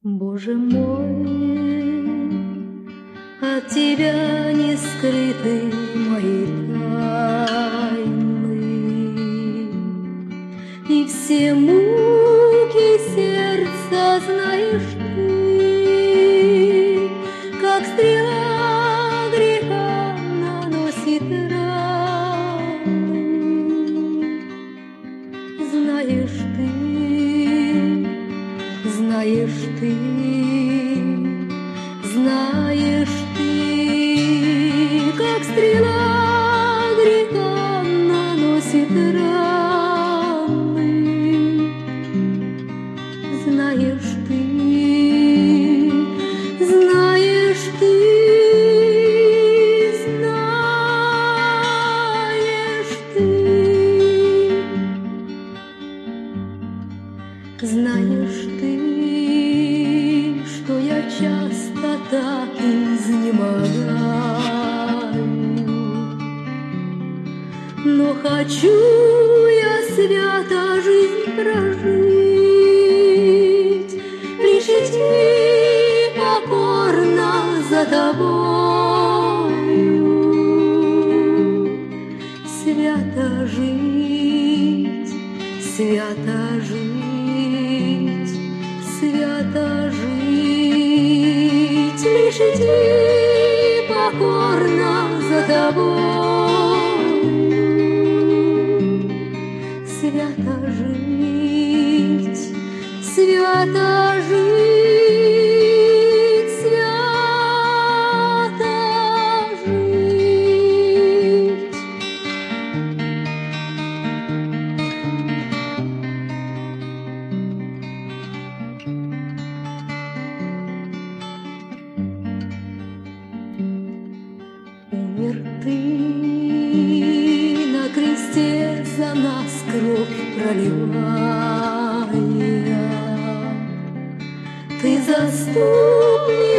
Боже мой, от Тебя не скрыты мои тайны, и все муки сердца знаешь Ты, как стрела греха наносит раны. Знаешь Ты, знаешь Ты, знаешь Ты, как стрела греха наносит раны. Знаешь Ты, знаешь Ты, знаешь Ты, знаешь Ты, что я часто так изнемогаю, но хочу я свято жизнь прожить, лишь идти покорно за Тобою, свято жить, свято жить, свято жить, лишь идти покорно за Тобою, свято жить, свято жить, свято жить. Умер Ты на кресте за нас кровь проливая, Ты заступник